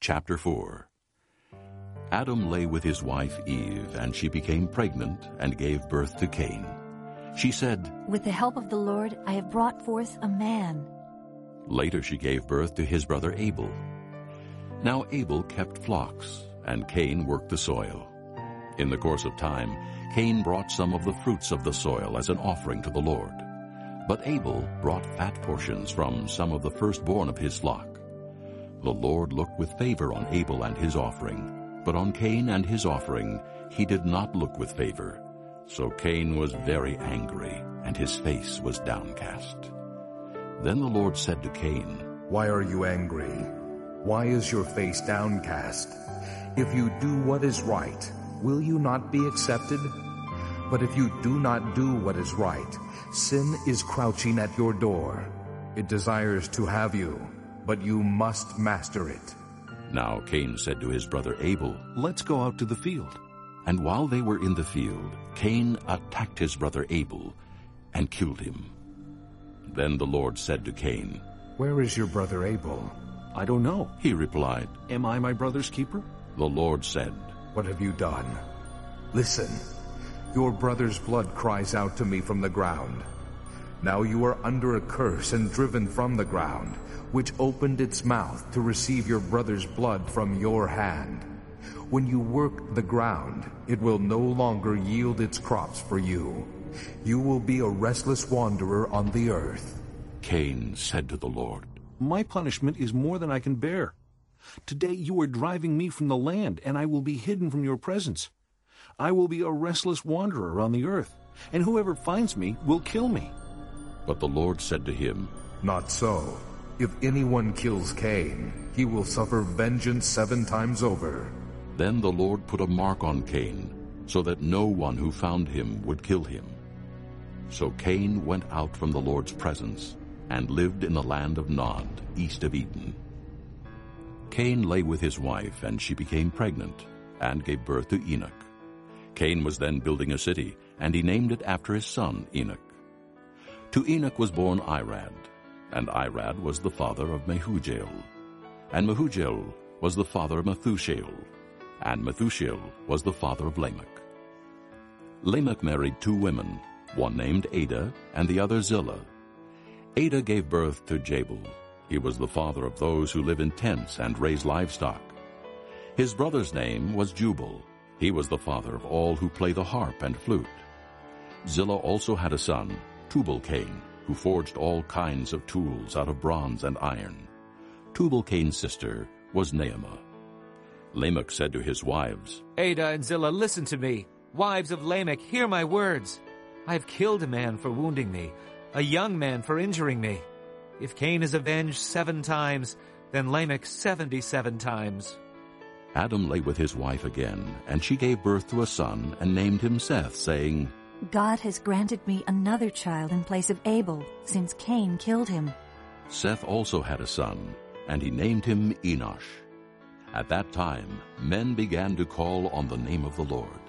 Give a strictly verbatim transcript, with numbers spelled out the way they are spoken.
Chapter four. Adam lay with his wife Eve, and she became pregnant and gave birth to Cain. She said, "With the help of the Lord, I have brought forth a man." Later she gave birth to his brother Abel. Now Abel kept flocks, and Cain worked the soil. In the course of time, Cain brought some of the fruits of the soil as an offering to the Lord. But Abel brought fat portions from some of the firstborn of his flock. The Lord looked with favor on Abel and his offering, but on Cain and his offering he did not look with favor. So Cain was very angry, and his face was downcast. Then the Lord said to Cain, "Why are you angry? Why is your face downcast? If you do what is right, will you not be accepted? But if you do not do what is right, sin is crouching at your door. It desires to have you, but you must master it." Now Cain said to his brother Abel, "Let's go out to the field." And while they were in the field, Cain attacked his brother Abel and killed him. Then the Lord said to Cain, "Where is your brother Abel?" "I don't know." He replied. "Am I my brother's keeper?" The Lord said, "What have you done? Listen, your brother's blood cries out to me from the ground. Now you are under a curse and driven from the ground, which opened its mouth to receive your brother's blood from your hand. When you work the ground, it will no longer yield its crops for you. You will be a restless wanderer on the earth." Cain said to the Lord, "My punishment is more than I can bear. Today you are driving me from the land, and I will be hidden from your presence. I will be a restless wanderer on the earth, and whoever finds me will kill me." But the Lord said to him, "Not so. If anyone kills Cain, he will suffer vengeance seven times over." Then the Lord put a mark on Cain, so that no one who found him would kill him. So Cain went out from the Lord's presence and lived in the land of Nod, east of Eden. Cain lay with his wife, and she became pregnant and gave birth to Enoch. Cain was then building a city, and he named it after his son Enoch. To Enoch was born Irad, and Irad was the father of Mehujael, and Mehujael was the father of Methushael, and Methushael was the father of Lamech. Lamech married two women, one named Ada and the other Zillah. Ada gave birth to Jabal. He was the father of those who live in tents and raise livestock. His brother's name was Jubal. He was the father of all who play the harp and flute. Zillah also had a son, Tubal-Cain, who forged all kinds of tools out of bronze and iron. Tubal-Cain's sister was Naamah. Lamech said to his wives, "Ada and Zillah, listen to me. Wives of Lamech, hear my words. I have killed a man for wounding me, a young man for injuring me. If Cain is avenged seven times, then Lamech seventy-seven times." Adam lay with his wife again, and she gave birth to a son and named him Seth, saying, God has granted me another child in place of Abel, since Cain killed him. Seth also had a son, and he named him Enosh. At that time, men began to call on the name of the Lord.